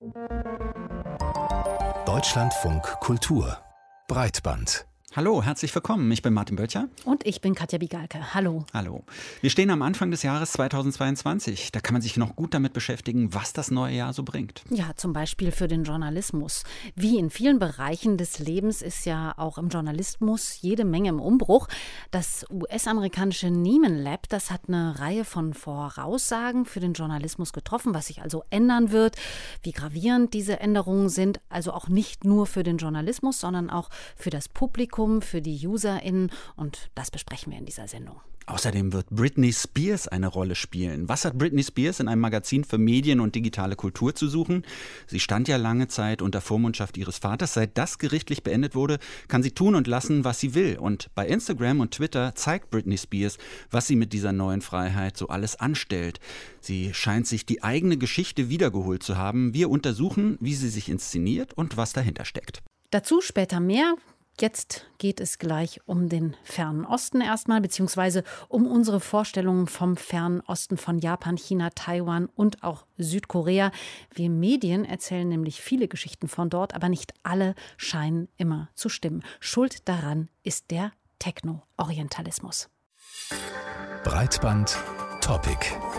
Deutschlandfunk Kultur Breitband. Hallo, herzlich willkommen. Ich bin Martin Böttcher. Und ich bin Katja Bigalke. Hallo. Hallo. Wir stehen am Anfang des Jahres 2022. Da kann man sich noch gut damit beschäftigen, was das neue Jahr so bringt. Ja, zum Beispiel für den Journalismus. Wie in vielen Bereichen des Lebens ist ja auch im Journalismus jede Menge im Umbruch. Das US-amerikanische Nieman Lab, das hat eine Reihe von Voraussagen für den Journalismus getroffen, was sich also ändern wird, wie gravierend diese Änderungen sind. Also auch nicht nur für den Journalismus, sondern auch für das Publikum, für die UserInnen, und das besprechen wir in dieser Sendung. Außerdem wird Britney Spears eine Rolle spielen. Was hat Britney Spears in einem Magazin für Medien und digitale Kultur zu suchen? Sie stand ja lange Zeit unter Vormundschaft ihres Vaters. Seit das gerichtlich beendet wurde, kann sie tun und lassen, was sie will. Und bei Instagram und Twitter zeigt Britney Spears, was sie mit dieser neuen Freiheit so alles anstellt. Sie scheint sich die eigene Geschichte wiedergeholt zu haben. Wir untersuchen, wie sie sich inszeniert und was dahinter steckt. Dazu später mehr. Jetzt geht es gleich um den Fernen Osten erstmal, beziehungsweise um unsere Vorstellungen vom Fernen Osten, von Japan, China, Taiwan und auch Südkorea. Wir Medien erzählen nämlich viele Geschichten von dort, aber nicht alle scheinen immer zu stimmen. Schuld daran ist der Techno-Orientalismus. Breitband Topic.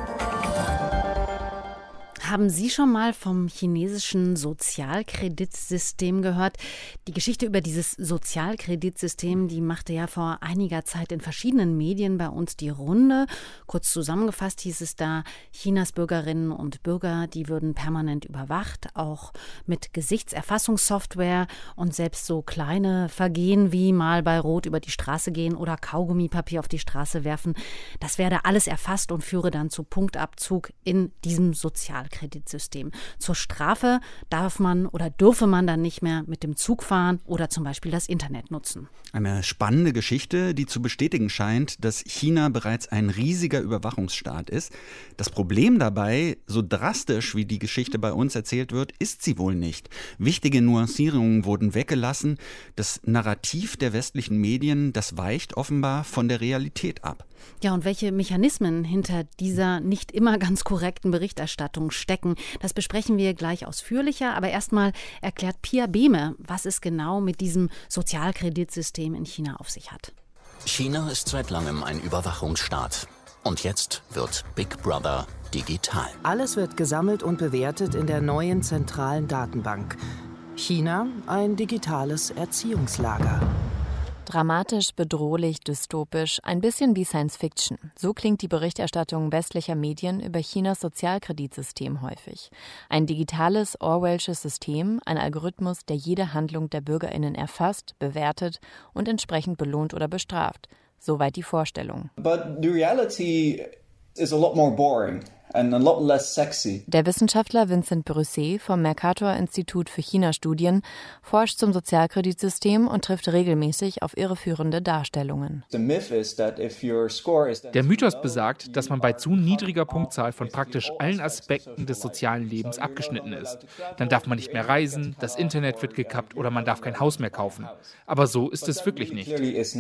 Haben Sie schon mal vom chinesischen Sozialkreditsystem gehört? Die Geschichte über dieses Sozialkreditsystem, die machte ja vor einiger Zeit in verschiedenen Medien bei uns die Runde. Kurz zusammengefasst hieß es da, Chinas Bürgerinnen und Bürger, die würden permanent überwacht, auch mit Gesichtserfassungssoftware, und selbst so kleine Vergehen wie mal bei Rot über die Straße gehen oder Kaugummipapier auf die Straße werfen, das werde alles erfasst und führe dann zu Punktabzug in diesem Sozialkreditsystem. Zur Strafe darf man oder dürfe man dann nicht mehr mit dem Zug fahren oder zum Beispiel das Internet nutzen. Eine spannende Geschichte, die zu bestätigen scheint, dass China bereits ein riesiger Überwachungsstaat ist. Das Problem dabei, so drastisch wie die Geschichte bei uns erzählt wird, ist sie wohl nicht. Wichtige Nuancierungen wurden weggelassen. Das Narrativ der westlichen Medien, das weicht offenbar von der Realität ab. Ja, und welche Mechanismen hinter dieser nicht immer ganz korrekten Berichterstattung stecken, das besprechen wir gleich ausführlicher. Aber erstmal erklärt Pia Behme, was es genau mit diesem Sozialkreditsystem in China auf sich hat. China ist seit langem ein Überwachungsstaat. Und jetzt wird Big Brother digital. Alles wird gesammelt und bewertet in der neuen zentralen Datenbank. China, ein digitales Erziehungslager. Dramatisch, bedrohlich, dystopisch, ein bisschen wie Science Fiction. So klingt die Berichterstattung westlicher Medien über Chinas Sozialkreditsystem häufig. Ein digitales, Orwellsches System, ein Algorithmus, der jede Handlung der BürgerInnen erfasst, bewertet und entsprechend belohnt oder bestraft. Soweit die Vorstellung. But the reality is a lot more boring. And a lot less sexy. Der Wissenschaftler Vincent Brisset vom Mercator-Institut für China-Studien forscht zum Sozialkreditsystem und trifft regelmäßig auf irreführende Darstellungen. Der Mythos besagt, dass man bei zu niedriger Punktzahl von praktisch allen Aspekten des sozialen Lebens abgeschnitten ist. Dann darf man nicht mehr reisen, das Internet wird gekappt oder man darf kein Haus mehr kaufen. Aber so ist es wirklich nicht.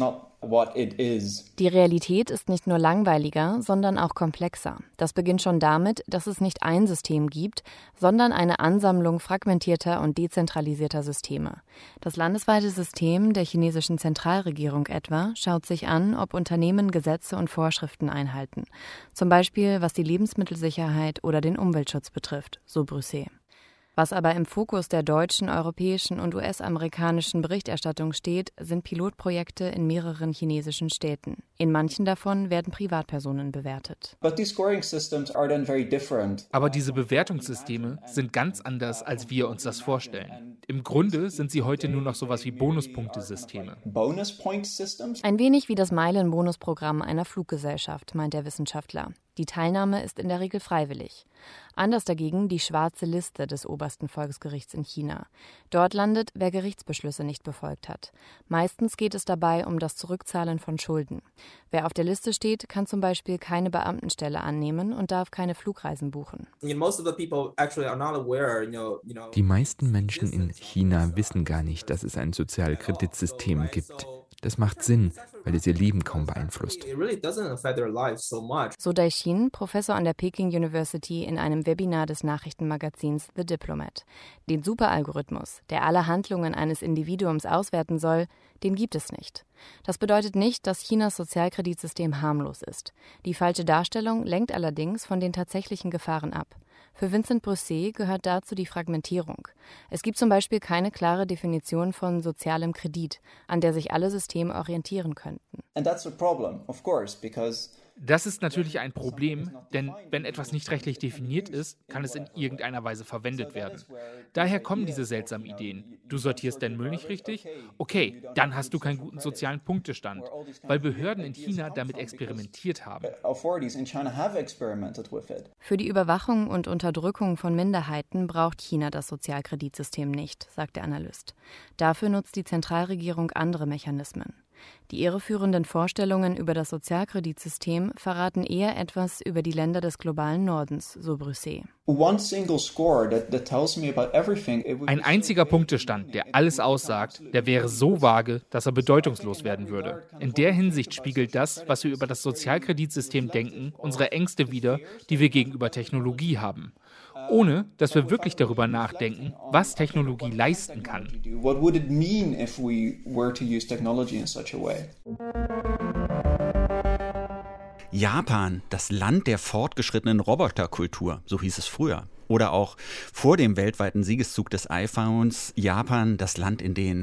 Die Realität ist nicht nur langweiliger, sondern auch komplexer. Das beginnt schon damit, dass es nicht ein System gibt, sondern eine Ansammlung fragmentierter und dezentralisierter Systeme. Das landesweite System der chinesischen Zentralregierung etwa schaut sich an, ob Unternehmen Gesetze und Vorschriften einhalten. Zum Beispiel was die Lebensmittelsicherheit oder den Umweltschutz betrifft, so Brisset. Was aber im Fokus der deutschen, europäischen und US-amerikanischen Berichterstattung steht, sind Pilotprojekte in mehreren chinesischen Städten. In manchen davon werden Privatpersonen bewertet. Aber diese Bewertungssysteme sind ganz anders, als wir uns das vorstellen. Im Grunde sind sie heute nur noch sowas wie Bonuspunktesysteme. Ein wenig wie das Meilen-Bonusprogramm einer Fluggesellschaft, meint der Wissenschaftler. Die Teilnahme ist in der Regel freiwillig. Anders dagegen die schwarze Liste des obersten Volksgerichts in China. Dort landet, wer Gerichtsbeschlüsse nicht befolgt hat. Meistens geht es dabei um das Zurückzahlen von Schulden. Wer auf der Liste steht, kann zum Beispiel keine Beamtenstelle annehmen und darf keine Flugreisen buchen. Die meisten Menschen in China wissen gar nicht, dass es ein Sozialkreditsystem gibt. Das macht Sinn. weil es ihr Leben kaum beeinflusst. So Daixin, Professor an der Peking University, in einem Webinar des Nachrichtenmagazins The Diplomat. Den Superalgorithmus, der alle Handlungen eines Individuums auswerten soll, den gibt es nicht. Das bedeutet nicht, dass Chinas Sozialkreditsystem harmlos ist. Die falsche Darstellung lenkt allerdings von den tatsächlichen Gefahren ab. Für Vincent Brisset gehört dazu die Fragmentierung. Es gibt zum Beispiel keine klare Definition von sozialem Kredit, an der sich alle Systeme orientieren könnten. Das ist natürlich ein Problem, denn wenn etwas nicht rechtlich definiert ist, kann es in irgendeiner Weise verwendet werden. Daher kommen diese seltsamen Ideen. Du sortierst deinen Müll nicht richtig? Okay, dann hast du keinen guten sozialen Punktestand, weil Behörden in China damit experimentiert haben. Für die Überwachung und Unterdrückung von Minderheiten braucht China das Sozialkreditsystem nicht, sagt der Analyst. Dafür nutzt die Zentralregierung andere Mechanismen. Die irreführenden Vorstellungen über das Sozialkreditsystem verraten eher etwas über die Länder des globalen Nordens, so Brisset. Ein einziger Punktestand, der alles aussagt, der wäre so vage, dass er bedeutungslos werden würde. In der Hinsicht spiegelt das, was wir über das Sozialkreditsystem denken, unsere Ängste wider, die wir gegenüber Technologie haben. Ohne, dass wir wirklich darüber nachdenken, was Technologie leisten kann. Japan, das Land der fortgeschrittenen Roboterkultur, so hieß es früher. Oder auch vor dem weltweiten Siegeszug des iPhones, Japan, das Land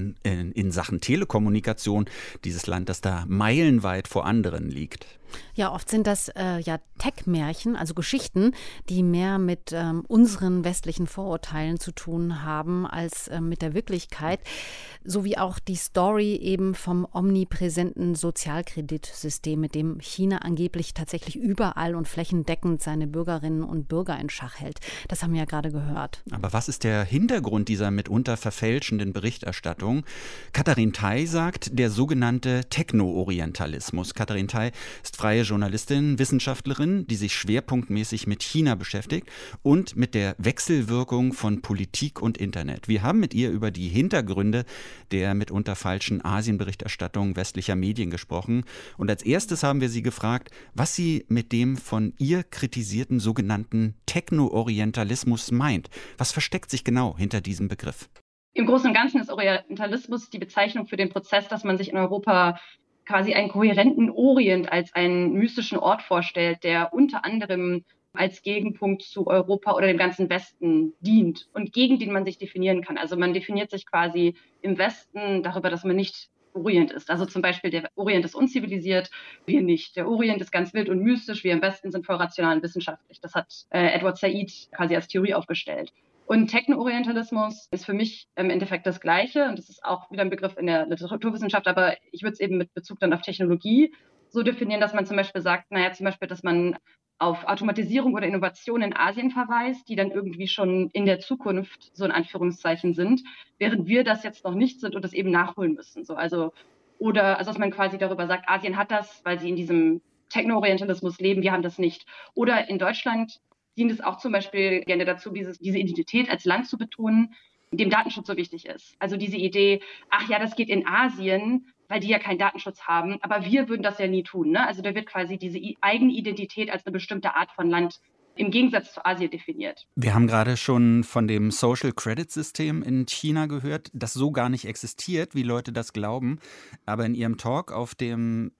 in Sachen Telekommunikation, dieses Land, das da meilenweit vor anderen liegt. Ja, oft sind das Tech-Märchen, also Geschichten, die mehr mit unseren westlichen Vorurteilen zu tun haben als mit der Wirklichkeit. So wie auch die Story eben vom omnipräsenten Sozialkreditsystem, mit dem China angeblich tatsächlich überall und flächendeckend seine Bürgerinnen und Bürger in Schach hält. Das haben wir ja gerade gehört. Aber was ist der Hintergrund dieser mitunter verfälschenden Berichterstattung? Katharin Tai sagt, der sogenannte Techno-Orientalismus. Katharin Tai ist freie Journalistin, Wissenschaftlerin, die sich schwerpunktmäßig mit China beschäftigt und mit der Wechselwirkung von Politik und Internet. Wir haben mit ihr über die Hintergründe der mitunter falschen Asienberichterstattung westlicher Medien gesprochen. Und als erstes haben wir sie gefragt, was sie mit dem von ihr kritisierten sogenannten Techno-Orientalismus meint. Was versteckt sich genau hinter diesem Begriff? Im Großen und Ganzen ist Orientalismus die Bezeichnung für den Prozess, dass man sich in Europa quasi einen kohärenten Orient als einen mystischen Ort vorstellt, der unter anderem als Gegenpunkt zu Europa oder dem ganzen Westen dient und gegen den man sich definieren kann. Also man definiert sich quasi im Westen darüber, dass man nicht Orient ist. Also zum Beispiel der Orient ist unzivilisiert, wir nicht. Der Orient ist ganz wild und mystisch, wir im Westen sind voll rational und wissenschaftlich. Das hat Edward Said quasi als Theorie aufgestellt. Und Techno-Orientalismus ist für mich im Endeffekt das Gleiche. Und das ist auch wieder ein Begriff in der Literaturwissenschaft, aber ich würde es eben mit Bezug dann auf Technologie so definieren, dass man zum Beispiel sagt, dass man auf Automatisierung oder Innovation in Asien verweist, die dann irgendwie schon in der Zukunft so in Anführungszeichen sind, während wir das jetzt noch nicht sind und das eben nachholen müssen. Also dass man quasi darüber sagt, Asien hat das, weil sie in diesem Techno-Orientalismus leben, wir haben das nicht. Oder in Deutschland dient es auch zum Beispiel gerne dazu, diese Identität als Land zu betonen, dem Datenschutz so wichtig ist. Also diese Idee, das geht in Asien, weil die ja keinen Datenschutz haben, aber wir würden das ja nie tun. Ne? Also da wird quasi diese eigene Identität als eine bestimmte Art von Land im Gegensatz zu Asien definiert. Wir haben gerade schon von dem Social Credit System in China gehört, das so gar nicht existiert, wie Leute das glauben. Aber in Ihrem Talk auf dem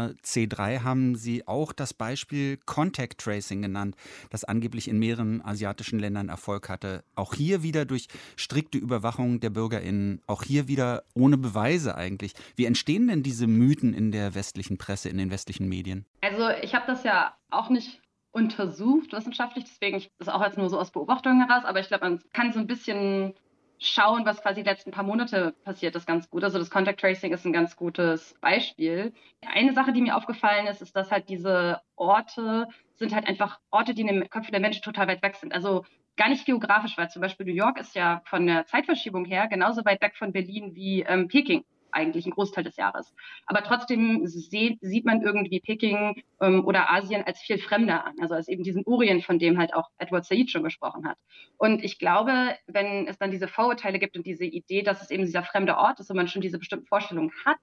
RC3 haben Sie auch das Beispiel Contact Tracing genannt, das angeblich in mehreren asiatischen Ländern Erfolg hatte. Auch hier wieder durch strikte Überwachung der BürgerInnen, auch hier wieder ohne Beweise eigentlich. Wie entstehen denn diese Mythen in der westlichen Presse, in den westlichen Medien? Also ich habe das ja auch nicht untersucht wissenschaftlich, deswegen ist das auch jetzt nur so aus Beobachtungen heraus, aber ich glaube, man kann so ein bisschen schauen, was quasi die letzten paar Monate passiert ist, ganz gut. Also das Contact Tracing ist ein ganz gutes Beispiel. Eine Sache, die mir aufgefallen ist, dass halt diese Orte sind halt einfach Orte, die in den Köpfen der Menschen total weit weg sind. Also gar nicht geografisch, weil zum Beispiel New York ist ja von der Zeitverschiebung her genauso weit weg von Berlin wie Peking. Eigentlich ein Großteil des Jahres. Aber trotzdem sieht man irgendwie Peking oder Asien als viel fremder an. Also als eben diesen Orient, von dem halt auch Edward Said schon gesprochen hat. Und ich glaube, wenn es dann diese Vorurteile gibt und diese Idee, dass es eben dieser fremde Ort ist und man schon diese bestimmten Vorstellungen hat,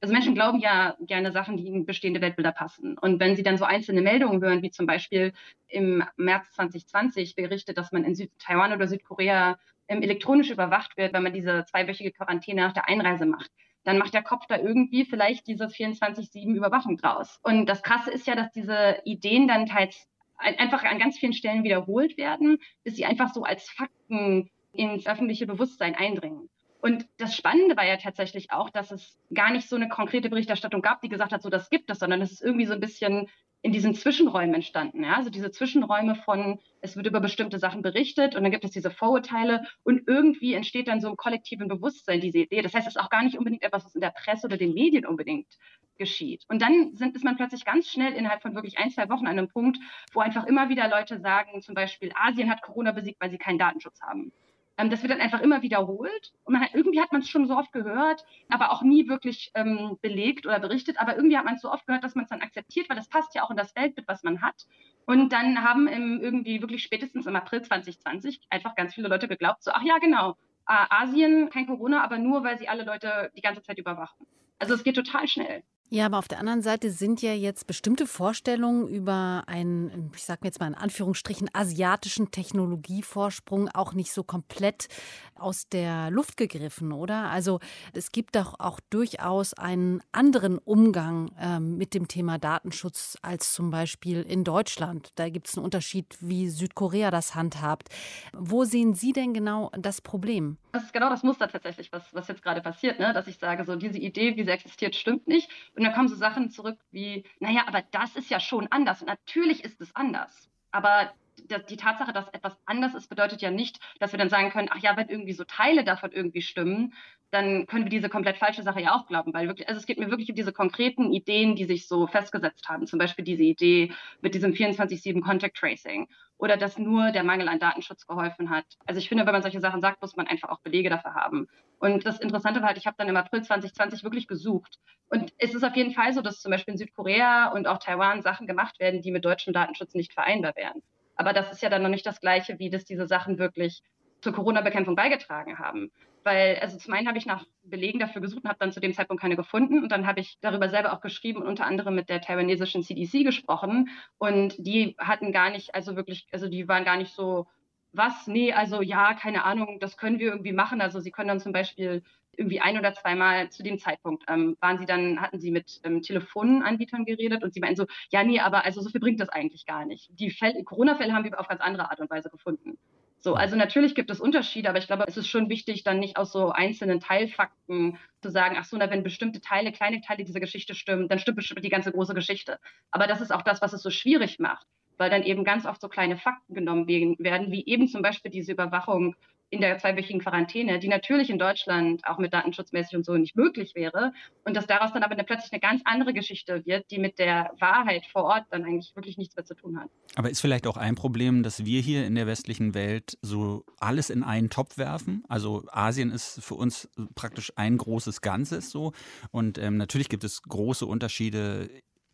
Also Menschen glauben ja gerne Sachen, die in bestehende Weltbilder passen. Und wenn sie dann so einzelne Meldungen hören, wie zum Beispiel im März 2020 berichtet, dass man in Taiwan oder Südkorea elektronisch überwacht wird, wenn man diese 2-wöchige Quarantäne nach der Einreise macht, dann macht der Kopf da irgendwie vielleicht diese 24/7 Überwachung draus. Und das Krasse ist ja, dass diese Ideen dann teils einfach an ganz vielen Stellen wiederholt werden, bis sie einfach so als Fakten ins öffentliche Bewusstsein eindringen. Und das Spannende war ja tatsächlich auch, dass es gar nicht so eine konkrete Berichterstattung gab, die gesagt hat, so das gibt es, sondern es ist irgendwie so ein bisschen in diesen Zwischenräumen entstanden. Ja? Also diese Zwischenräume von, es wird über bestimmte Sachen berichtet und dann gibt es diese Vorurteile und irgendwie entsteht dann so im kollektiven Bewusstsein diese Idee. Das heißt, es ist auch gar nicht unbedingt etwas, was in der Presse oder den Medien unbedingt geschieht. Und dann ist man plötzlich ganz schnell innerhalb von wirklich 1-2 Wochen an einem Punkt, wo einfach immer wieder Leute sagen, zum Beispiel Asien hat Corona besiegt, weil sie keinen Datenschutz haben. Das wird dann einfach immer wiederholt und irgendwie hat man es schon so oft gehört, aber auch nie wirklich belegt oder berichtet, aber irgendwie hat man es so oft gehört, dass man es dann akzeptiert, weil das passt ja auch in das Weltbild, was man hat. Und dann haben irgendwie wirklich spätestens im April 2020 einfach ganz viele Leute geglaubt, so ach ja genau, Asien kein Corona, aber nur, weil sie alle Leute die ganze Zeit überwachen. Also es geht total schnell. Ja, aber auf der anderen Seite sind ja jetzt bestimmte Vorstellungen über einen, ich sage jetzt mal in Anführungsstrichen, asiatischen Technologievorsprung auch nicht so komplett aus der Luft gegriffen, oder? Also es gibt doch auch durchaus einen anderen Umgang mit dem Thema Datenschutz als zum Beispiel in Deutschland. Da gibt es einen Unterschied, wie Südkorea das handhabt. Wo sehen Sie denn genau das Problem? Das ist genau das Muster tatsächlich, was jetzt gerade passiert, ne? Dass ich sage, so diese Idee, wie sie existiert, stimmt nicht. Und dann kommen so Sachen zurück wie, naja, aber das ist ja schon anders. Und natürlich ist es anders. Aber die Tatsache, dass etwas anders ist, bedeutet ja nicht, dass wir dann sagen können, ach ja, wenn irgendwie so Teile davon irgendwie stimmen, dann können wir diese komplett falsche Sache ja auch glauben. Weil wirklich, also es geht mir wirklich um diese konkreten Ideen, die sich so festgesetzt haben. Zum Beispiel diese Idee mit diesem 24/7 Contact Tracing oder dass nur der Mangel an Datenschutz geholfen hat. Also ich finde, wenn man solche Sachen sagt, muss man einfach auch Belege dafür haben. Und das Interessante war halt, ich habe dann im April 2020 wirklich gesucht. Und es ist auf jeden Fall so, dass zum Beispiel in Südkorea und auch Taiwan Sachen gemacht werden, die mit deutschem Datenschutz nicht vereinbar wären. Aber das ist ja dann noch nicht das Gleiche, wie dass diese Sachen wirklich zur Corona-Bekämpfung beigetragen haben. Weil, also zum einen habe ich nach Belegen dafür gesucht und habe dann zu dem Zeitpunkt keine gefunden. Und dann habe ich darüber selber auch geschrieben und unter anderem mit der taiwanesischen CDC gesprochen. Und die hatten gar nicht, also wirklich, also die waren gar nicht so, was? Nee, also ja, keine Ahnung, das können wir irgendwie machen. Also sie können dann zum Beispiel irgendwie 1 oder 2 Mal zu dem Zeitpunkt hatten sie mit Telefonanbietern geredet und sie meinten so, ja, nee, aber also so viel bringt das eigentlich gar nicht. Die Corona-Fälle haben wir auf ganz andere Art und Weise gefunden. So, also natürlich gibt es Unterschiede, aber ich glaube, es ist schon wichtig, dann nicht aus so einzelnen Teilfakten zu sagen, ach so, na, wenn bestimmte Teile, kleine Teile dieser Geschichte stimmen, dann stimmt bestimmt die ganze große Geschichte. Aber das ist auch das, was es so schwierig macht, weil dann eben ganz oft so kleine Fakten genommen werden, wie eben zum Beispiel diese Überwachung in der 2-wöchigen Quarantäne, die natürlich in Deutschland auch mit datenschutzmäßig und so nicht möglich wäre und dass daraus dann aber plötzlich eine ganz andere Geschichte wird, die mit der Wahrheit vor Ort dann eigentlich wirklich nichts mehr zu tun hat. Aber ist vielleicht auch ein Problem, dass wir hier in der westlichen Welt so alles in einen Topf werfen? Also Asien ist für uns praktisch ein großes Ganzes so und natürlich gibt es große Unterschiede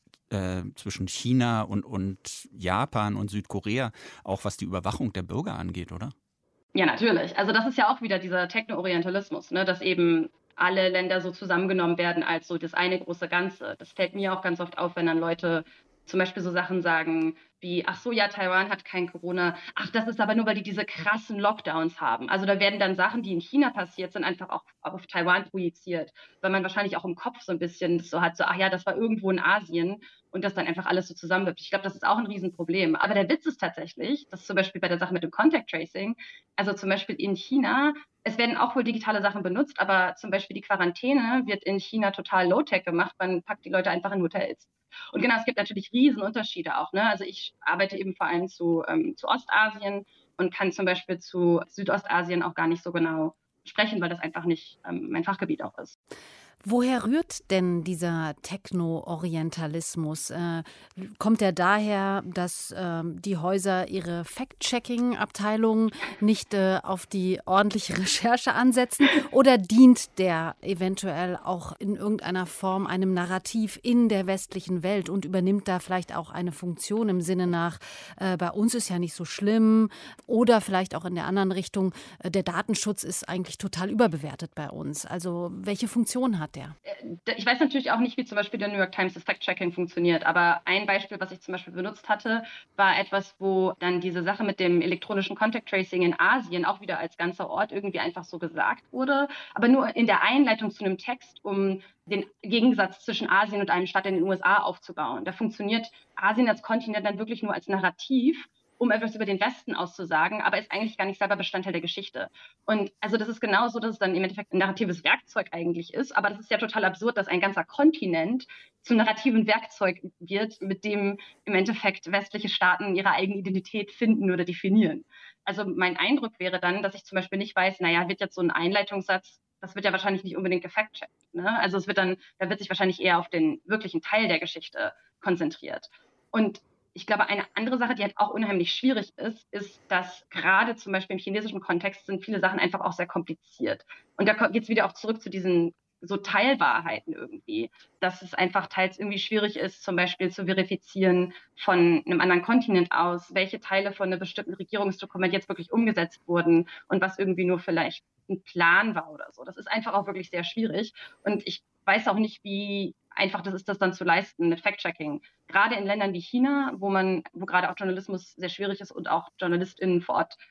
zwischen China und Japan und Südkorea, auch was die Überwachung der Bürger angeht, oder? Ja, natürlich. Also das ist ja auch wieder dieser Techno-Orientalismus, ne, dass eben alle Länder so zusammengenommen werden als so das eine große Ganze. Das fällt mir auch ganz oft auf, wenn dann Leute zum Beispiel so Sachen sagen wie, ach so, ja, Taiwan hat kein Corona. Ach, das ist aber nur, weil die diese krassen Lockdowns haben. Also da werden dann Sachen, die in China passiert sind, einfach auch auf Taiwan projiziert, weil man wahrscheinlich auch im Kopf so ein bisschen so hat, so, ach ja, das war irgendwo in Asien und das dann einfach alles so zusammenwirft. Ich glaube, das ist auch ein Riesenproblem. Aber der Witz ist tatsächlich, dass zum Beispiel bei der Sache mit dem Contact Tracing, also zum Beispiel in China, es werden auch wohl digitale Sachen benutzt, aber zum Beispiel die Quarantäne wird in China total Low-Tech gemacht. Man packt die Leute einfach in Hotels. Und genau, es gibt natürlich Riesenunterschiede auch. Ne? Also ich arbeite eben vor allem zu Ostasien und kann zum Beispiel zu Südostasien auch gar nicht so genau sprechen, weil das einfach nicht mein Fachgebiet auch ist. Woher rührt denn dieser Techno-Orientalismus? Kommt er daher, dass die Häuser ihre Fact-Checking-Abteilung nicht auf die ordentliche Recherche ansetzen? Oder dient der eventuell auch in irgendeiner Form einem Narrativ in der westlichen Welt und übernimmt da vielleicht auch eine Funktion im Sinne nach, bei uns ist ja nicht so schlimm? Oder vielleicht auch in der anderen Richtung, der Datenschutz ist eigentlich total überbewertet bei uns. Also welche Funktion hat hat der? Ich weiß natürlich auch nicht, wie zum Beispiel der New York Times das Fact-Checking funktioniert, aber ein Beispiel, was ich zum Beispiel benutzt hatte, war etwas, wo dann diese Sache mit dem elektronischen Contact Tracing in Asien auch wieder als ganzer Ort irgendwie einfach so gesagt wurde, aber nur in der Einleitung zu einem Text, um den Gegensatz zwischen Asien und einem Staat in den USA aufzubauen. Da funktioniert Asien als Kontinent dann wirklich nur als Narrativ, um etwas über den Westen auszusagen, aber ist eigentlich gar nicht selber Bestandteil der Geschichte. Und also das ist genauso, dass es dann im Endeffekt ein narratives Werkzeug eigentlich ist, aber das ist ja total absurd, dass ein ganzer Kontinent zum narrativen Werkzeug wird, mit dem im Endeffekt westliche Staaten ihre eigene Identität finden oder definieren. Also mein Eindruck wäre dann, dass ich zum Beispiel nicht weiß, wird jetzt so ein Einleitungssatz, das wird ja wahrscheinlich nicht unbedingt gefact-checkt. Ne? Also da wird sich wahrscheinlich eher auf den wirklichen Teil der Geschichte konzentriert. Und ich glaube, eine andere Sache, die halt auch unheimlich schwierig ist, dass gerade zum Beispiel im chinesischen Kontext sind viele Sachen einfach auch sehr kompliziert. Und da geht es wieder auch zurück zu diesen so Teilwahrheiten irgendwie, dass es einfach teils irgendwie schwierig ist, zum Beispiel zu verifizieren von einem anderen Kontinent aus, welche Teile von einem bestimmten Regierungsdokument jetzt wirklich umgesetzt wurden und was irgendwie nur vielleicht ein Plan war oder so. Das ist einfach auch wirklich sehr schwierig. Und ich weiß auch nicht, wie einfach das ist, das dann zu leisten mit Fact-Checking. Gerade in Ländern wie China, wo gerade auch Journalismus sehr schwierig ist und auch JournalistInnen vor Ort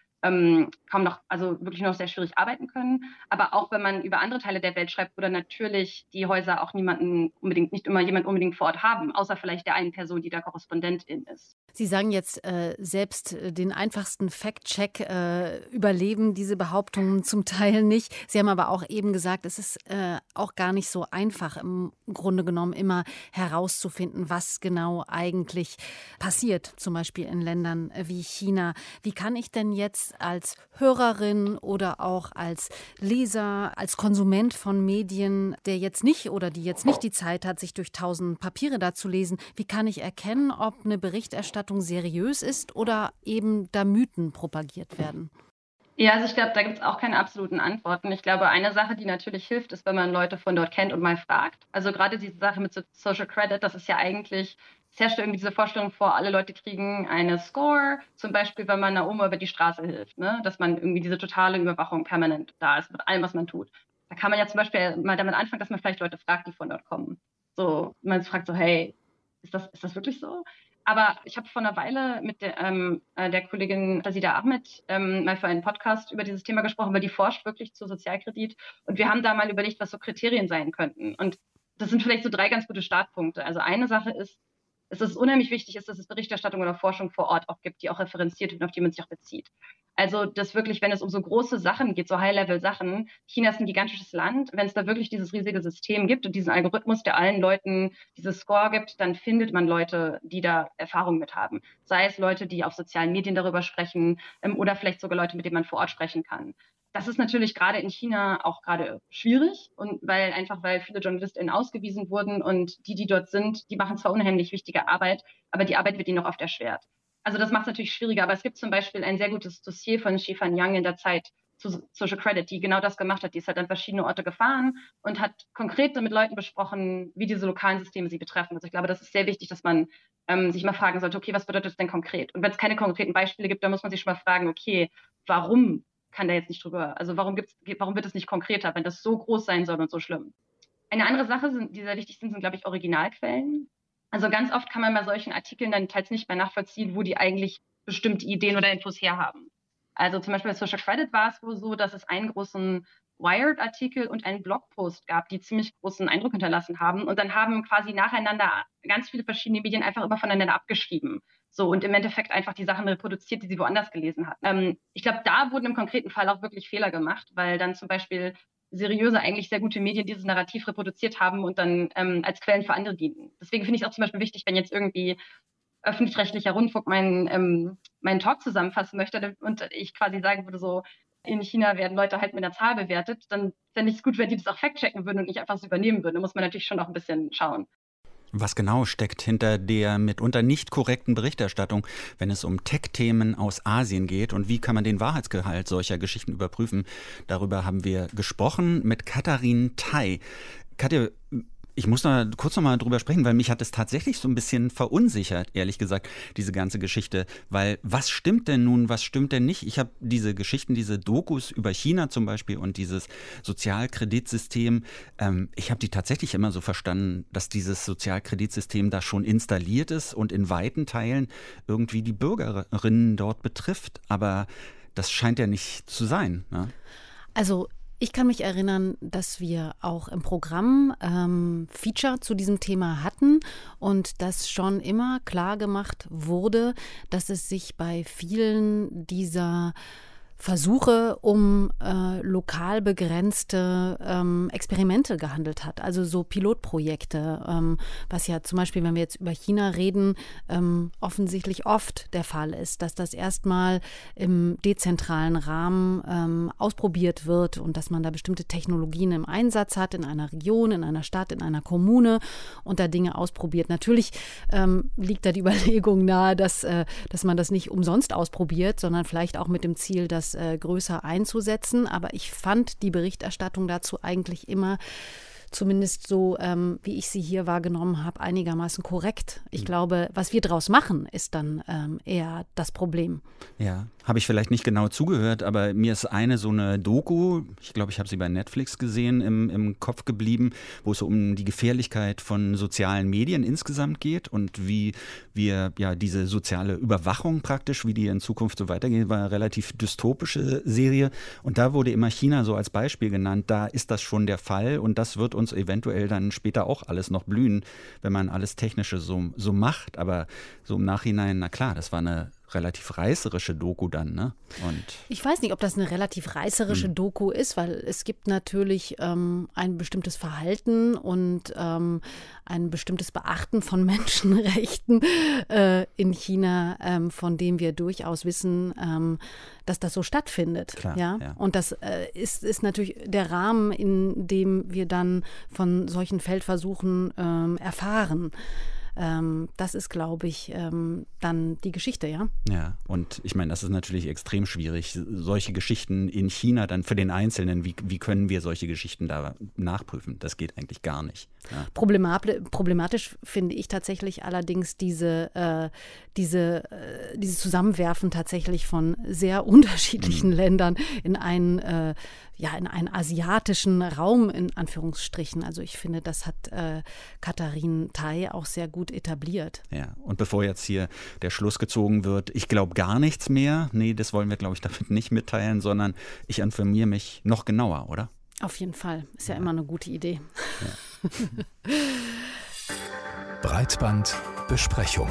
wirklich noch sehr schwierig arbeiten können. Aber auch wenn man über andere Teile der Welt schreibt, wo dann natürlich die Häuser auch nicht immer jemand unbedingt vor Ort haben, außer vielleicht der einen Person, die da Korrespondentin ist. Sie sagen jetzt, selbst den einfachsten Fact-Check überleben diese Behauptungen zum Teil nicht. Sie haben aber auch eben gesagt, es ist auch gar nicht so einfach, im Grunde genommen immer herauszufinden, was genau eigentlich passiert, zum Beispiel in Ländern wie China. Wie kann ich denn jetzt als Hörerin oder auch als Leser, als Konsument von Medien, die jetzt nicht die Zeit hat, sich durch 1000 Papiere da zu lesen, wie kann ich erkennen, ob eine Berichterstattung seriös ist oder eben da Mythen propagiert werden? Ja, also ich glaube, da gibt es auch keine absoluten Antworten. Ich glaube, eine Sache, die natürlich hilft, ist, wenn man Leute von dort kennt und mal fragt. Also gerade diese Sache mit Social Credit, das ist ja eigentlich, es herrscht irgendwie diese Vorstellung vor, alle Leute kriegen eine Score, zum Beispiel, wenn man einer Oma über die Straße hilft, ne? Dass man irgendwie diese totale Überwachung permanent da ist mit allem, was man tut. Da kann man ja zum Beispiel mal damit anfangen, dass man vielleicht Leute fragt, die von dort kommen. So, man fragt so, hey, ist das wirklich so? Aber ich habe vor einer Weile mit der Kollegin Rashida Ahmed mal für einen Podcast über dieses Thema gesprochen, weil die forscht wirklich zu Sozialkredit. Und wir haben da mal überlegt, was so Kriterien sein könnten. Und das sind vielleicht so 3 ganz gute Startpunkte. Also eine Sache ist, dass es unheimlich wichtig ist, dass es Berichterstattung oder Forschung vor Ort auch gibt, die auch referenziert wird und auf die man sich auch bezieht. Also das wirklich, wenn es um so große Sachen geht, so High-Level-Sachen, China ist ein gigantisches Land, wenn es da wirklich dieses riesige System gibt und diesen Algorithmus, der allen Leuten dieses Score gibt, dann findet man Leute, die da Erfahrung mit haben. Sei es Leute, die auf sozialen Medien darüber sprechen oder vielleicht sogar Leute, mit denen man vor Ort sprechen kann. Das ist natürlich gerade in China auch gerade schwierig und weil viele JournalistInnen ausgewiesen wurden und die dort sind, die machen zwar unheimlich wichtige Arbeit, aber die Arbeit wird ihnen noch oft erschwert. Also das macht es natürlich schwieriger, aber es gibt zum Beispiel ein sehr gutes Dossier von Shifan Yang in der Zeit zu Social Credit, die genau das gemacht hat. Die ist halt an verschiedene Orte gefahren und hat konkret mit Leuten besprochen, wie diese lokalen Systeme sie betreffen. Also ich glaube, das ist sehr wichtig, dass man sich mal fragen sollte, okay, was bedeutet das denn konkret? Und wenn es keine konkreten Beispiele gibt, dann muss man sich schon mal fragen, okay, warum kann da jetzt nicht drüber, also warum wird es nicht konkreter, wenn das so groß sein soll und so schlimm? Eine andere Sache, die sehr wichtig sind, glaube ich, Originalquellen. Also ganz oft kann man bei solchen Artikeln dann teils nicht mehr nachvollziehen, wo die eigentlich bestimmte Ideen oder Infos herhaben. Also zum Beispiel bei Social Credit war es wohl so, dass es einen großen Wired-Artikel und einen Blogpost gab, die ziemlich großen Eindruck hinterlassen haben. Und dann haben quasi nacheinander ganz viele verschiedene Medien einfach immer voneinander abgeschrieben. So, und im Endeffekt einfach die Sachen reproduziert, die sie woanders gelesen hatten. Ich glaube, da wurden im konkreten Fall auch wirklich Fehler gemacht, weil dann zum Beispiel seriöse, eigentlich sehr gute Medien dieses Narrativ reproduziert haben und dann als Quellen für andere dienten. Deswegen finde ich es auch zum Beispiel wichtig, wenn jetzt irgendwie öffentlich-rechtlicher Rundfunk meinen Talk zusammenfassen möchte und ich quasi sagen würde, so in China werden Leute halt mit einer Zahl bewertet, dann fände ich es gut, wenn die das auch fact-checken würden und nicht einfach so übernehmen würden. Da muss man natürlich schon noch ein bisschen schauen. Was genau steckt hinter der mitunter nicht korrekten Berichterstattung, wenn es um Tech-Themen aus Asien geht? Und wie kann man den Wahrheitsgehalt solcher Geschichten überprüfen? Darüber haben wir gesprochen mit Katharin Tai. Katja, Ich muss da kurz noch mal drüber sprechen, weil mich hat es tatsächlich so ein bisschen verunsichert, ehrlich gesagt, diese ganze Geschichte. Weil was stimmt denn nun, was stimmt denn nicht? Ich habe diese Geschichten, diese Dokus über China zum Beispiel und dieses Sozialkreditsystem, ich habe die tatsächlich immer so verstanden, dass dieses Sozialkreditsystem da schon installiert ist und in weiten Teilen irgendwie die Bürgerinnen dort betrifft. Aber das scheint ja nicht zu sein, ne? Also ich kann mich erinnern, dass wir auch im Programm Feature zu diesem Thema hatten und dass schon immer klar gemacht wurde, dass es sich bei vielen dieser Versuche um lokal begrenzte Experimente gehandelt hat, also so Pilotprojekte, was ja zum Beispiel, wenn wir jetzt über China reden, offensichtlich oft der Fall ist, dass das erstmal im dezentralen Rahmen ausprobiert wird und dass man da bestimmte Technologien im Einsatz hat, in einer Region, in einer Stadt, in einer Kommune und da Dinge ausprobiert. Natürlich liegt da die Überlegung nahe, dass man das nicht umsonst ausprobiert, sondern vielleicht auch mit dem Ziel, das größer einzusetzen. Aber ich fand die Berichterstattung dazu eigentlich immer, zumindest so, wie ich sie hier wahrgenommen habe, einigermaßen korrekt. Ich glaube, was wir draus machen, ist dann eher das Problem. Ja, habe ich vielleicht nicht genau zugehört, aber mir ist so eine Doku, ich glaube, ich habe sie bei Netflix gesehen, im Kopf geblieben, wo es um die Gefährlichkeit von sozialen Medien insgesamt geht und wie wir ja diese soziale Überwachung praktisch, wie die in Zukunft so weitergeht, war eine relativ dystopische Serie und da wurde immer China so als Beispiel genannt, da ist das schon der Fall und das wird uns eventuell dann später auch alles noch blühen, wenn man alles Technische so macht, aber so im Nachhinein, na klar, das war eine relativ reißerische Doku dann, ne? Und ich weiß nicht, ob das eine relativ reißerische Doku ist, weil es gibt natürlich ein bestimmtes Verhalten und ein bestimmtes Beachten von Menschenrechten in China, von dem wir durchaus wissen, dass das so stattfindet. Klar, ja? Und das ist natürlich der Rahmen, in dem wir dann von solchen Feldversuchen erfahren. Das ist, glaube ich, dann die Geschichte, ja? Ja, und ich meine, das ist natürlich extrem schwierig. Solche Geschichten in China dann für den Einzelnen, wie können wir solche Geschichten da nachprüfen? Das geht eigentlich gar nicht. Ja. Problematisch finde ich tatsächlich allerdings dieses Zusammenwerfen tatsächlich von sehr unterschiedlichen Ländern in einen asiatischen Raum, in Anführungsstrichen. Also ich finde, das hat Katharin Tai auch sehr gut etabliert. Ja, und bevor jetzt hier der Schluss gezogen wird, ich glaube gar nichts mehr, nee, das wollen wir, glaube ich, damit nicht mitteilen, sondern ich informiere mich noch genauer, oder? Auf jeden Fall. Ist ja immer eine gute Idee. Ja. Breitbandbesprechung.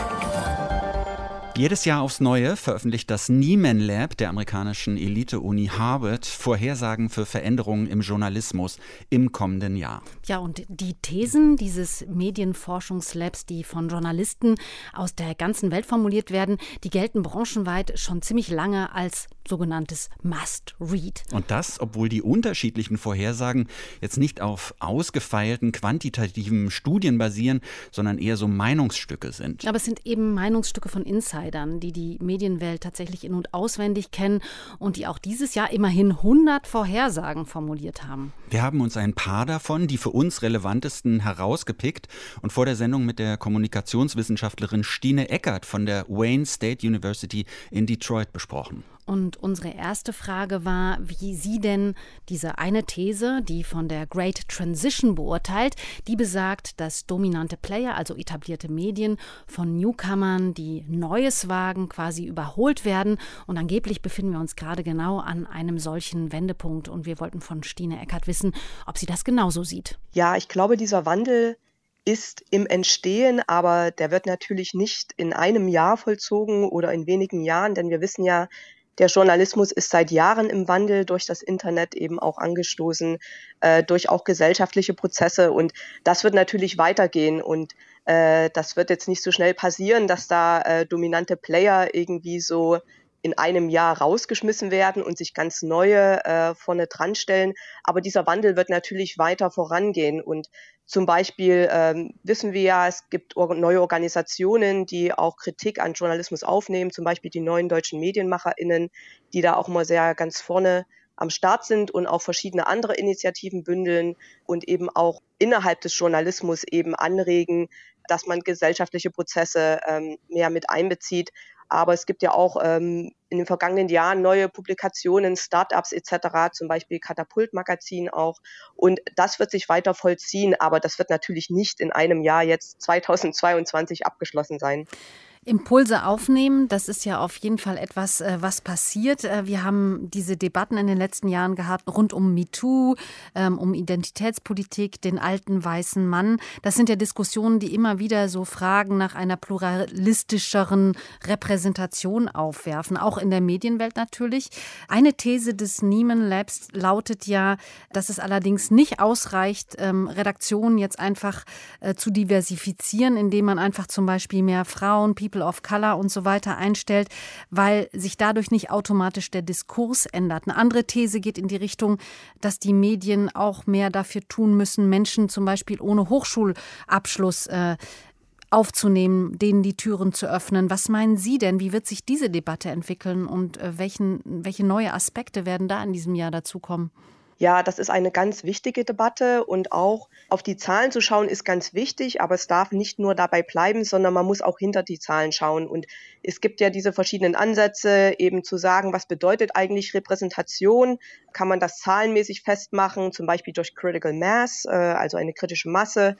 Jedes Jahr aufs Neue veröffentlicht das Nieman Lab der amerikanischen Elite-Uni Harvard Vorhersagen für Veränderungen im Journalismus im kommenden Jahr. Ja, und die Thesen dieses Medienforschungslabs, die von Journalisten aus der ganzen Welt formuliert werden, die gelten branchenweit schon ziemlich lange als sogenanntes Must-Read. Und das, obwohl die unterschiedlichen Vorhersagen jetzt nicht auf ausgefeilten quantitativen Studien basieren, sondern eher so Meinungsstücke sind. Aber es sind eben Meinungsstücke von Insidern, die die Medienwelt tatsächlich in- und auswendig kennen und die auch dieses Jahr immerhin 100 Vorhersagen formuliert haben. Wir haben uns ein paar davon, die für uns relevantesten, herausgepickt und vor der Sendung mit der Kommunikationswissenschaftlerin Stine Eckert von der Wayne State University in Detroit besprochen. Und unsere erste Frage war, wie sie denn diese eine These, die von der Great Transition beurteilt, die besagt, dass dominante Player, also etablierte Medien, von Newcomern, die Neues wagen, quasi überholt werden. Und angeblich befinden wir uns gerade genau an einem solchen Wendepunkt. Und wir wollten von Stine Eckert wissen, ob sie das genauso sieht. Ja, ich glaube, dieser Wandel ist im Entstehen, aber der wird natürlich nicht in einem Jahr vollzogen oder in wenigen Jahren, denn wir wissen ja, der Journalismus ist seit Jahren im Wandel, durch das Internet eben auch angestoßen, durch auch gesellschaftliche Prozesse. Und das wird natürlich weitergehen. Und das wird jetzt nicht so schnell passieren, dass da dominante Player irgendwie so in einem Jahr rausgeschmissen werden und sich ganz neue vorne dran stellen. Aber dieser Wandel wird natürlich weiter vorangehen. Und zum Beispiel wissen wir ja, es gibt neue Organisationen, die auch Kritik an Journalismus aufnehmen, zum Beispiel die neuen deutschen MedienmacherInnen, die da auch mal sehr ganz vorne am Start sind und auch verschiedene andere Initiativen bündeln und eben auch innerhalb des Journalismus eben anregen, dass man gesellschaftliche Prozesse mehr mit einbezieht. Aber es gibt ja auch in den vergangenen Jahren neue Publikationen, Startups etc., zum Beispiel Katapult-Magazin auch. Und das wird sich weiter vollziehen, aber das wird natürlich nicht in einem Jahr jetzt 2022 abgeschlossen sein. Impulse aufnehmen, das ist ja auf jeden Fall etwas, was passiert. Wir haben diese Debatten in den letzten Jahren gehabt rund um MeToo, um Identitätspolitik, den alten weißen Mann. Das sind ja Diskussionen, die immer wieder so Fragen nach einer pluralistischeren Repräsentation aufwerfen, auch in der Medienwelt natürlich. Eine These des Nieman Labs lautet ja, dass es allerdings nicht ausreicht, Redaktionen jetzt einfach zu diversifizieren, indem man einfach zum Beispiel mehr Frauen, People of Color und so weiter einstellt, weil sich dadurch nicht automatisch der Diskurs ändert. Eine andere These geht in die Richtung, dass die Medien auch mehr dafür tun müssen, Menschen zum Beispiel ohne Hochschulabschluss aufzunehmen, denen die Türen zu öffnen. Was meinen Sie denn? Wie wird sich diese Debatte entwickeln und welche neue Aspekte werden da in diesem Jahr dazukommen? Ja, das ist eine ganz wichtige Debatte und auch auf die Zahlen zu schauen ist ganz wichtig, aber es darf nicht nur dabei bleiben, sondern man muss auch hinter die Zahlen schauen. Und es gibt ja diese verschiedenen Ansätze, eben zu sagen, was bedeutet eigentlich Repräsentation? Kann man das zahlenmäßig festmachen, zum Beispiel durch Critical Mass, also eine kritische Masse?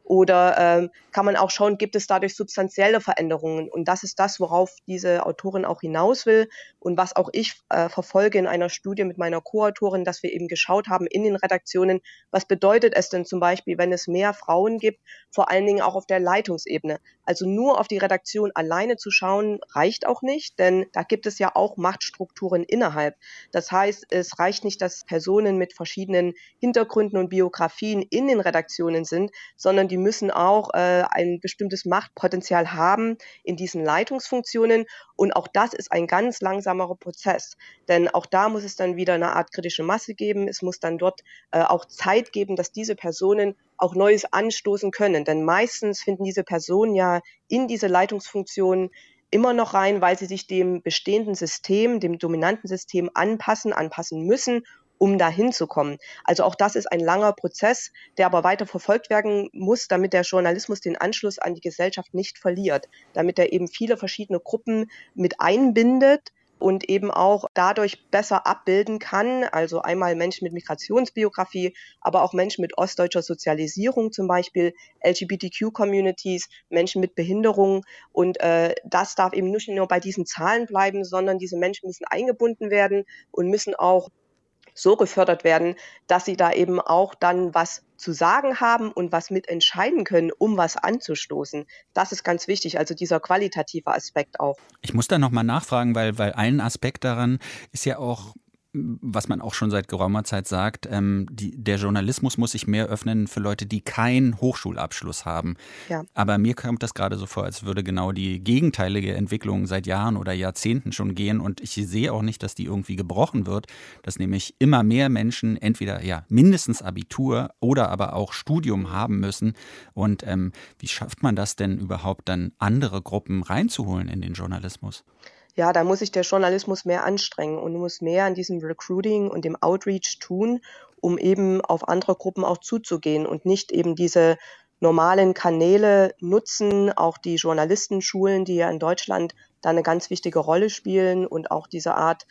Oder kann man auch schauen, gibt es dadurch substanzielle Veränderungen? Und das ist das, worauf diese Autorin auch hinaus will und was auch ich verfolge in einer Studie mit meiner Co-Autorin, dass wir eben geschaut haben in den Redaktionen, was bedeutet es denn zum Beispiel, wenn es mehr Frauen gibt, vor allen Dingen auch auf der Leitungsebene. Also nur auf die Redaktion alleine zu schauen, reicht auch nicht, denn da gibt es ja auch Machtstrukturen innerhalb. Das heißt, es reicht nicht, dass Personen mit verschiedenen Hintergründen und Biografien in den Redaktionen sind, sondern die müssen auch ein bestimmtes Machtpotenzial haben in diesen Leitungsfunktionen. Und auch das ist ein ganz langsamerer Prozess. Denn auch da muss es dann wieder eine Art kritische Masse geben. Es muss dann dort auch Zeit geben, dass diese Personen auch Neues anstoßen können. Denn meistens finden diese Personen ja in diese Leitungsfunktionen immer noch rein, weil sie sich dem bestehenden System, dem dominanten System anpassen müssen, um dahin zu kommen. Also auch das ist ein langer Prozess, der aber weiter verfolgt werden muss, damit der Journalismus den Anschluss an die Gesellschaft nicht verliert, damit er eben viele verschiedene Gruppen mit einbindet und eben auch dadurch besser abbilden kann, also einmal Menschen mit Migrationsbiografie, aber auch Menschen mit ostdeutscher Sozialisierung zum Beispiel, LGBTQ-Communities, Menschen mit Behinderung und das darf eben nicht nur bei diesen Zahlen bleiben, sondern diese Menschen müssen eingebunden werden und müssen auch so gefördert werden, dass sie da eben auch dann was zu sagen haben und was mitentscheiden können, um was anzustoßen. Das ist ganz wichtig, also dieser qualitative Aspekt auch. Ich muss da nochmal nachfragen, weil ein Aspekt daran ist ja auch, was man auch schon seit geraumer Zeit sagt, der Journalismus muss sich mehr öffnen für Leute, die keinen Hochschulabschluss haben. Ja. Aber mir kommt das gerade so vor, als würde genau die gegenteilige Entwicklung seit Jahren oder Jahrzehnten schon gehen. Und ich sehe auch nicht, dass die irgendwie gebrochen wird, dass nämlich immer mehr Menschen entweder mindestens Abitur oder aber auch Studium haben müssen. Und wie schafft man das denn überhaupt dann, andere Gruppen reinzuholen in den Journalismus? Ja, da muss sich der Journalismus mehr anstrengen und muss mehr an diesem Recruiting und dem Outreach tun, um eben auf andere Gruppen auch zuzugehen und nicht eben diese normalen Kanäle nutzen, auch die Journalistenschulen, die ja in Deutschland da eine ganz wichtige Rolle spielen und auch diese Art,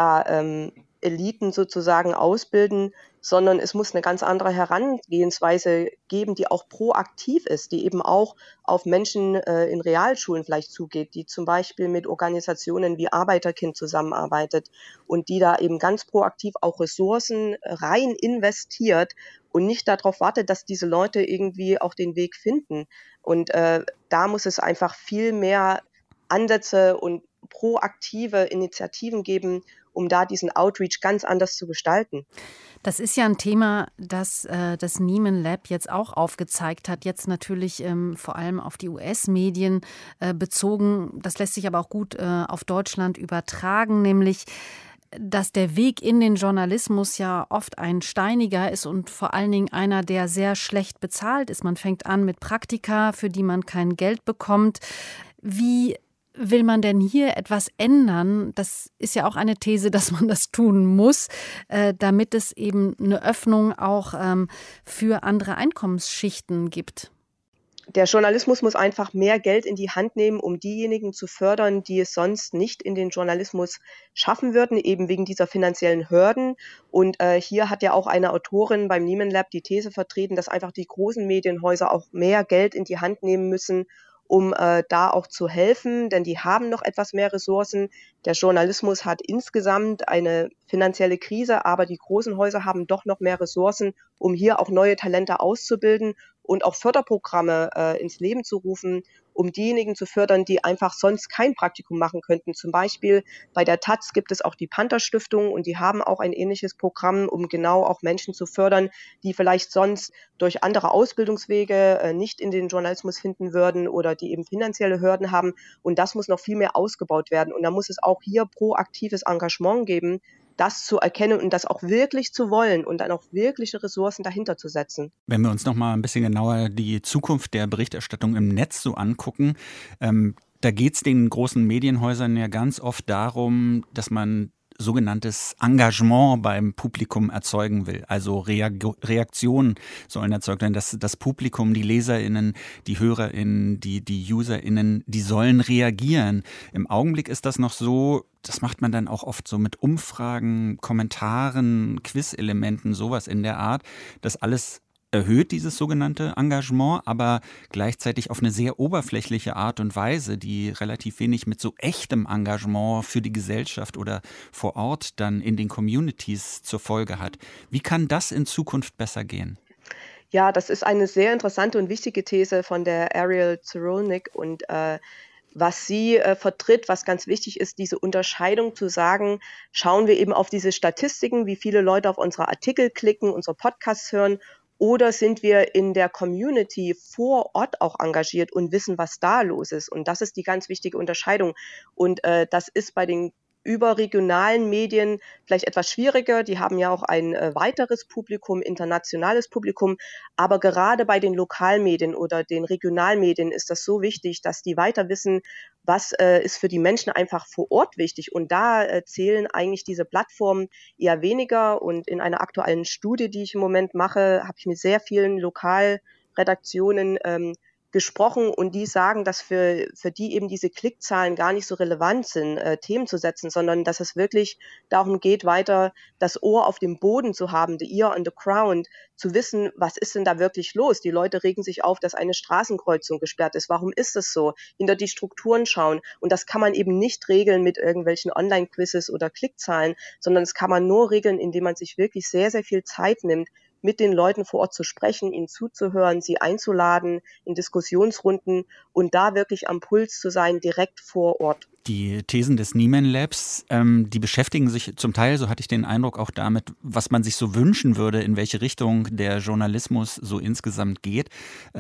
Eliten sozusagen ausbilden, sondern es muss eine ganz andere Herangehensweise geben, die auch proaktiv ist, die eben auch auf Menschen in Realschulen vielleicht zugeht, die zum Beispiel mit Organisationen wie Arbeiterkind zusammenarbeitet und die da eben ganz proaktiv auch Ressourcen rein investiert und nicht darauf wartet, dass diese Leute irgendwie auch den Weg finden. Und da muss es einfach viel mehr Ansätze und proaktive Initiativen geben, um da diesen Outreach ganz anders zu gestalten. Das ist ja ein Thema, das das Nieman Lab jetzt auch aufgezeigt hat, jetzt natürlich vor allem auf die US-Medien bezogen. Das lässt sich aber auch gut auf Deutschland übertragen, nämlich dass der Weg in den Journalismus ja oft ein steiniger ist und vor allen Dingen einer, der sehr schlecht bezahlt ist. Man fängt an mit Praktika, für die man kein Geld bekommt. Wie will man denn hier etwas ändern? Das ist ja auch eine These, dass man das tun muss, damit es eben eine Öffnung auch für andere Einkommensschichten gibt. Der Journalismus muss einfach mehr Geld in die Hand nehmen, um diejenigen zu fördern, die es sonst nicht in den Journalismus schaffen würden, eben wegen dieser finanziellen Hürden. Und hier hat ja auch eine Autorin beim Nieman Lab die These vertreten, dass einfach die großen Medienhäuser auch mehr Geld in die Hand nehmen müssen, um da auch zu helfen, denn die haben noch etwas mehr Ressourcen. Der Journalismus hat insgesamt eine finanzielle Krise, aber die großen Häuser haben doch noch mehr Ressourcen, um hier auch neue Talente auszubilden und auch Förderprogramme ins Leben zu rufen, um diejenigen zu fördern, die einfach sonst kein Praktikum machen könnten. Zum Beispiel bei der taz gibt es auch die Panther-Stiftung und die haben auch ein ähnliches Programm, um genau auch Menschen zu fördern, die vielleicht sonst durch andere Ausbildungswege nicht in den Journalismus finden würden oder die eben finanzielle Hürden haben. Und das muss noch viel mehr ausgebaut werden. Und da muss es auch hier proaktives Engagement geben, das zu erkennen und das auch wirklich zu wollen und dann auch wirkliche Ressourcen dahinter zu setzen. Wenn wir uns noch mal ein bisschen genauer die Zukunft der Berichterstattung im Netz so angucken, da geht es den großen Medienhäusern ja ganz oft darum, dass man sogenanntes Engagement beim Publikum erzeugen will. Also Reaktionen sollen erzeugt werden, dass das Publikum, die LeserInnen, die HörerInnen, die UserInnen, die sollen reagieren. Im Augenblick ist das noch so, das macht man dann auch oft so mit Umfragen, Kommentaren, Quiz-Elementen, sowas in der Art, dass alles erhöht dieses sogenannte Engagement, aber gleichzeitig auf eine sehr oberflächliche Art und Weise, die relativ wenig mit so echtem Engagement für die Gesellschaft oder vor Ort dann in den Communities zur Folge hat. Wie kann das in Zukunft besser gehen? Ja, das ist eine sehr interessante und wichtige These von der Ariel Zerolnik und was sie vertritt, was ganz wichtig ist, diese Unterscheidung zu sagen, schauen wir eben auf diese Statistiken, wie viele Leute auf unsere Artikel klicken, unsere Podcasts hören, oder sind wir in der Community vor Ort auch engagiert und wissen, was da los ist? Und das ist die ganz wichtige Unterscheidung. Und das ist bei den überregionalen Medien vielleicht etwas schwieriger. Die haben ja auch ein weiteres Publikum, internationales Publikum. Aber gerade bei den Lokalmedien oder den Regionalmedien ist das so wichtig, dass die weiter wissen, was ist für die Menschen einfach vor Ort wichtig. Und da zählen eigentlich diese Plattformen eher weniger. Und in einer aktuellen Studie, die ich im Moment mache, habe ich mit sehr vielen Lokalredaktionen gesprochen und die sagen, dass für die eben diese Klickzahlen gar nicht so relevant sind, Themen zu setzen, sondern dass es wirklich darum geht, weiter das Ohr auf dem Boden zu haben, the ear on the ground, zu wissen, was ist denn da wirklich los? Die Leute regen sich auf, dass eine Straßenkreuzung gesperrt ist. Warum ist das so? Hinter die Strukturen schauen. Und das kann man eben nicht regeln mit irgendwelchen Online-Quizzes oder Klickzahlen, sondern das kann man nur regeln, indem man sich wirklich sehr, sehr viel Zeit nimmt, mit den Leuten vor Ort zu sprechen, ihnen zuzuhören, sie einzuladen in Diskussionsrunden und da wirklich am Puls zu sein, direkt vor Ort. Die Thesen des Nieman Labs, die beschäftigen sich zum Teil, so hatte ich den Eindruck, auch damit, was man sich so wünschen würde, in welche Richtung der Journalismus so insgesamt geht.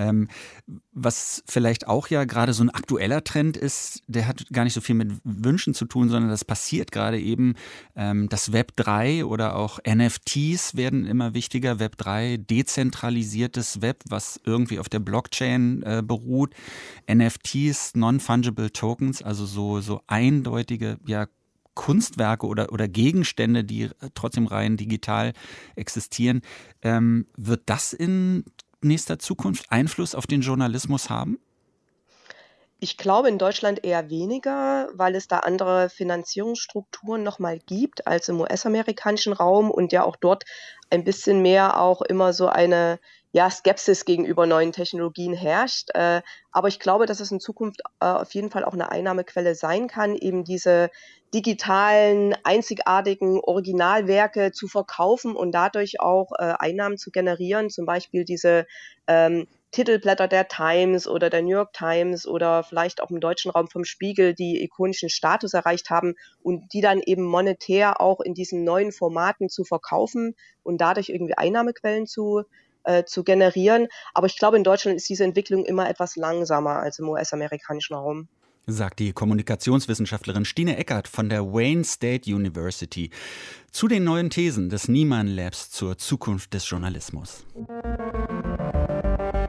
Was vielleicht auch ja gerade so ein aktueller Trend ist, der hat gar nicht so viel mit Wünschen zu tun, sondern das passiert gerade eben. Das Web 3 oder auch NFTs werden immer wichtiger. Web 3, dezentralisiertes Web, was irgendwie auf der Blockchain beruht. NFTs, Non-Fungible Tokens, also so eindeutige Kunstwerke oder Gegenstände, die trotzdem rein digital existieren. Wird das in nächster Zukunft Einfluss auf den Journalismus haben? Ich glaube in Deutschland eher weniger, weil es da andere Finanzierungsstrukturen nochmal gibt als im US-amerikanischen Raum und ja auch dort ein bisschen mehr auch immer so eine Skepsis gegenüber neuen Technologien herrscht. Aber ich glaube, dass es in Zukunft auf jeden Fall auch eine Einnahmequelle sein kann, eben diese digitalen, einzigartigen Originalwerke zu verkaufen und dadurch auch Einnahmen zu generieren, zum Beispiel diese Titelblätter der Times oder der New York Times oder vielleicht auch im deutschen Raum vom Spiegel, die ikonischen Status erreicht haben und die dann eben monetär auch in diesen neuen Formaten zu verkaufen und dadurch irgendwie Einnahmequellen zu generieren. Aber ich glaube, in Deutschland ist diese Entwicklung immer etwas langsamer als im US-amerikanischen Raum. Sagt die Kommunikationswissenschaftlerin Stine Eckert von der Wayne State University zu den neuen Thesen des Nieman Labs zur Zukunft des Journalismus.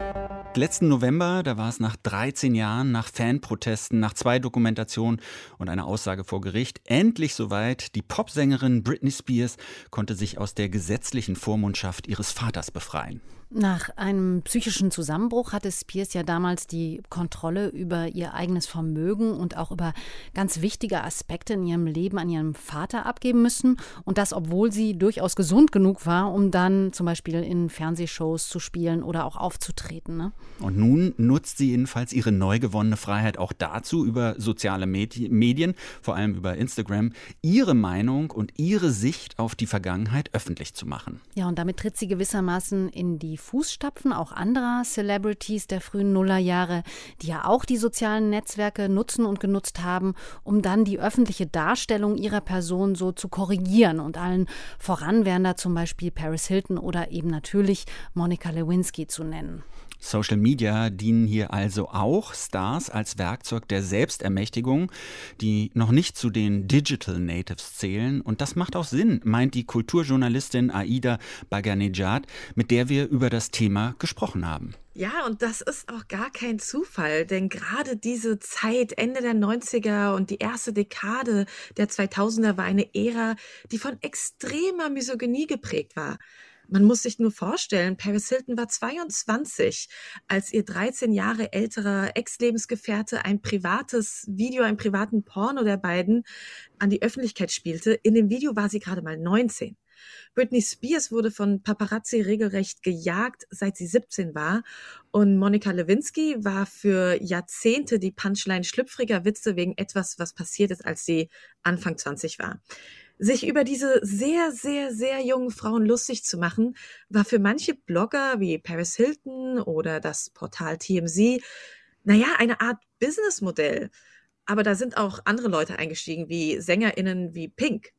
Letzten November, da war es nach 13 Jahren, nach Fanprotesten, nach 2 Dokumentationen und einer Aussage vor Gericht endlich soweit. Die Popsängerin Britney Spears konnte sich aus der gesetzlichen Vormundschaft ihres Vaters befreien. Nach einem psychischen Zusammenbruch hatte Spears ja damals die Kontrolle über ihr eigenes Vermögen und auch über ganz wichtige Aspekte in ihrem Leben an ihren Vater abgeben müssen. Und das, obwohl sie durchaus gesund genug war, um dann zum Beispiel in Fernsehshows zu spielen oder auch aufzutreten. Ne? Und nun nutzt sie jedenfalls ihre neu gewonnene Freiheit auch dazu, über soziale Medien, vor allem über Instagram, ihre Meinung und ihre Sicht auf die Vergangenheit öffentlich zu machen. Ja, und damit tritt sie gewissermaßen in die Fußstapfen auch anderer Celebrities der frühen Nullerjahre, die ja auch die sozialen Netzwerke nutzen und genutzt haben, um dann die öffentliche Darstellung ihrer Person so zu korrigieren. Und allen voran wären da zum Beispiel Paris Hilton oder eben natürlich Monica Lewinsky zu nennen. Social Media dienen hier also auch Stars als Werkzeug der Selbstermächtigung, die noch nicht zu den Digital Natives zählen. Und das macht auch Sinn, meint die Kulturjournalistin Aida Baganejad, mit der wir über das Thema gesprochen haben. Ja, und das ist auch gar kein Zufall, denn gerade diese Zeit, Ende der 90er und die erste Dekade der 2000er war eine Ära, die von extremer Misogynie geprägt war. Man muss sich nur vorstellen, Paris Hilton war 22, als ihr 13 Jahre älterer Ex-Lebensgefährte ein privates Video, einen privaten Porno der beiden an die Öffentlichkeit spielte. In dem Video war sie gerade mal 19. Britney Spears wurde von Paparazzi regelrecht gejagt, seit sie 17 war. Und Monica Lewinsky war für Jahrzehnte die Punchline schlüpfriger Witze wegen etwas, was passiert ist, als sie Anfang 20 war. Sich über diese sehr, sehr, sehr jungen Frauen lustig zu machen, war für manche Blogger wie Paris Hilton oder das Portal TMZ, eine Art Businessmodell. Aber da sind auch andere Leute eingestiegen, wie SängerInnen wie Pink.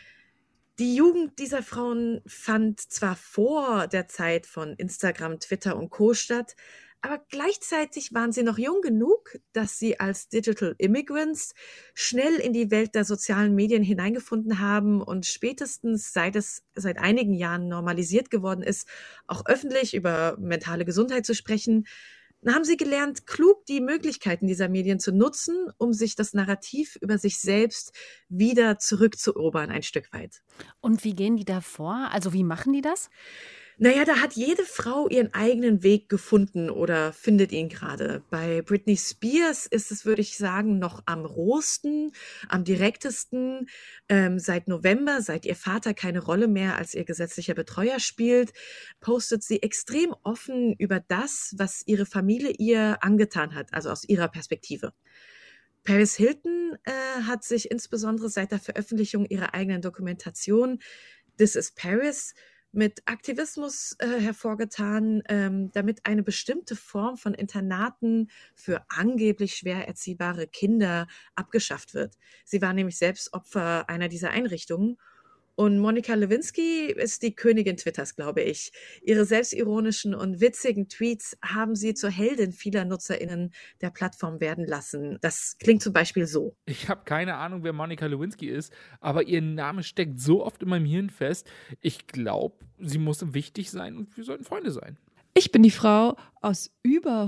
Die Jugend dieser Frauen fand zwar vor der Zeit von Instagram, Twitter und Co. statt, aber gleichzeitig waren sie noch jung genug, dass sie als Digital Immigrants schnell in die Welt der sozialen Medien hineingefunden haben und spätestens seit es seit einigen Jahren normalisiert geworden ist, auch öffentlich über mentale Gesundheit zu sprechen, haben sie gelernt, klug die Möglichkeiten dieser Medien zu nutzen, um sich das Narrativ über sich selbst wieder zurückzuerobern, ein Stück weit. Und wie gehen die da vor? Also wie machen die das? Da hat jede Frau ihren eigenen Weg gefunden oder findet ihn gerade. Bei Britney Spears ist es, würde ich sagen, noch am rohsten, am direktesten. Seit November, seit ihr Vater keine Rolle mehr als ihr gesetzlicher Betreuer spielt, postet sie extrem offen über das, was ihre Familie ihr angetan hat, also aus ihrer Perspektive. Paris Hilton hat sich insbesondere seit der Veröffentlichung ihrer eigenen Dokumentation This is Paris mit Aktivismus hervorgetan, damit eine bestimmte Form von Internaten für angeblich schwer erziehbare Kinder abgeschafft wird. Sie war nämlich selbst Opfer einer dieser Einrichtungen. Und Monica Lewinsky ist die Königin Twitters, glaube ich. Ihre selbstironischen und witzigen Tweets haben sie zur Heldin vieler NutzerInnen der Plattform werden lassen. Das klingt zum Beispiel so. Ich habe keine Ahnung, wer Monica Lewinsky ist, aber ihr Name steckt so oft in meinem Hirn fest. Ich glaube, sie muss wichtig sein und wir sollten Freunde sein. Ich bin die Frau aus über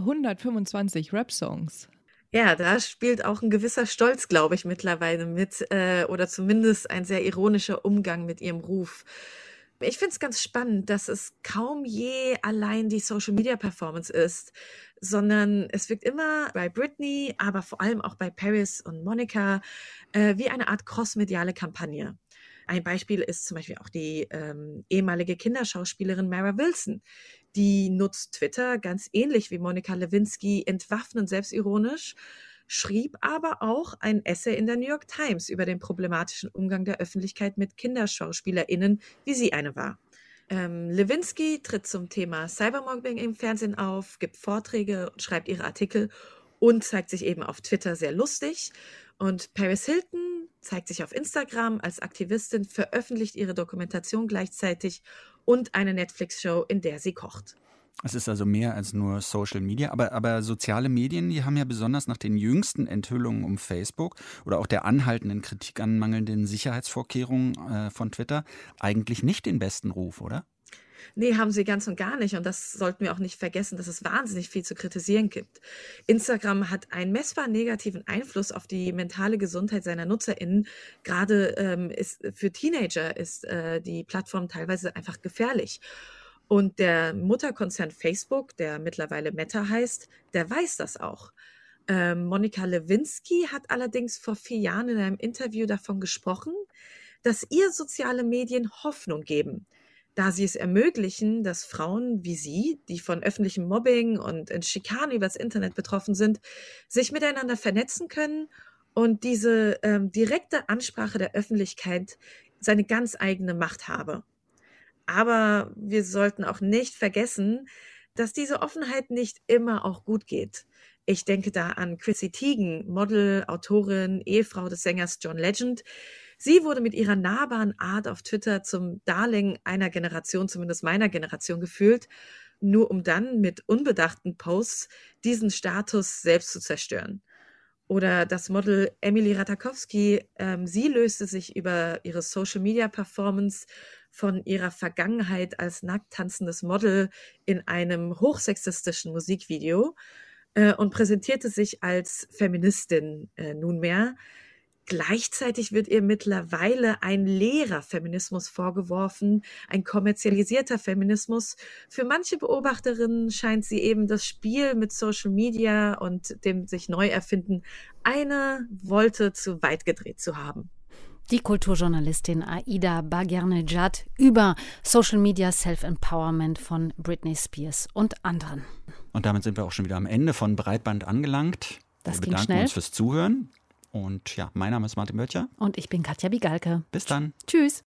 125 Rap-Songs. Ja, da spielt auch ein gewisser Stolz, glaube ich, mittlerweile mit, oder zumindest ein sehr ironischer Umgang mit ihrem Ruf. Ich finde es ganz spannend, dass es kaum je allein die Social-Media-Performance ist, sondern es wirkt immer bei Britney, aber vor allem auch bei Paris und Monica wie eine Art crossmediale Kampagne. Ein Beispiel ist zum Beispiel auch die ehemalige Kinderschauspielerin Mara Wilson. Die nutzt Twitter ganz ähnlich wie Monica Lewinsky, entwaffnend selbstironisch, schrieb aber auch ein Essay in der New York Times über den problematischen Umgang der Öffentlichkeit mit KinderschauspielerInnen, wie sie eine war. Lewinsky tritt zum Thema Cybermobbing im Fernsehen auf, gibt Vorträge und schreibt ihre Artikel und zeigt sich eben auf Twitter sehr lustig. Und Paris Hilton zeigt sich auf Instagram als Aktivistin, veröffentlicht ihre Dokumentation gleichzeitig und eine Netflix-Show, in der sie kocht. Es ist also mehr als nur Social Media, aber soziale Medien, die haben ja besonders nach den jüngsten Enthüllungen um Facebook oder auch der anhaltenden Kritik an mangelnden Sicherheitsvorkehrungen von Twitter eigentlich nicht den besten Ruf, oder? Nee, haben sie ganz und gar nicht. Und das sollten wir auch nicht vergessen, dass es wahnsinnig viel zu kritisieren gibt. Instagram hat einen messbar negativen Einfluss auf die mentale Gesundheit seiner NutzerInnen. Gerade für Teenager ist die Plattform teilweise einfach gefährlich. Und der Mutterkonzern Facebook, der mittlerweile Meta heißt, der weiß das auch. Monika Lewinsky hat allerdings vor 4 Jahren in einem Interview davon gesprochen, dass ihr soziale Medien Hoffnung geben, da sie es ermöglichen, dass Frauen wie sie, die von öffentlichem Mobbing und Schikanen übers Internet betroffen sind, sich miteinander vernetzen können und diese direkte Ansprache der Öffentlichkeit seine ganz eigene Macht habe. Aber wir sollten auch nicht vergessen, dass diese Offenheit nicht immer auch gut geht. Ich denke da an Chrissy Teigen, Model, Autorin, Ehefrau des Sängers John Legend. Sie wurde mit ihrer nahbaren Art auf Twitter zum Darling einer Generation, zumindest meiner Generation, gefühlt, nur um dann mit unbedachten Posts diesen Status selbst zu zerstören. Oder das Model Emily Ratajkowski, sie löste sich über ihre Social-Media-Performance von ihrer Vergangenheit als nackt tanzendes Model in einem hochsexistischen Musikvideo und präsentierte sich als Feministin nunmehr. Gleichzeitig wird ihr mittlerweile ein leerer Feminismus vorgeworfen, ein kommerzialisierter Feminismus. Für manche Beobachterinnen scheint sie eben das Spiel mit Social Media und dem sich neu erfinden eine Wolte zu weit gedreht zu haben. Die Kulturjournalistin Aida Bagernejad über Social Media Self-Empowerment von Britney Spears und anderen. Und damit sind wir auch schon wieder am Ende von Breitband angelangt. Wir bedanken uns fürs Zuhören. Und ja, mein Name ist Martin Böttcher. Und ich bin Katja Bigalke. Bis dann. Tschüss.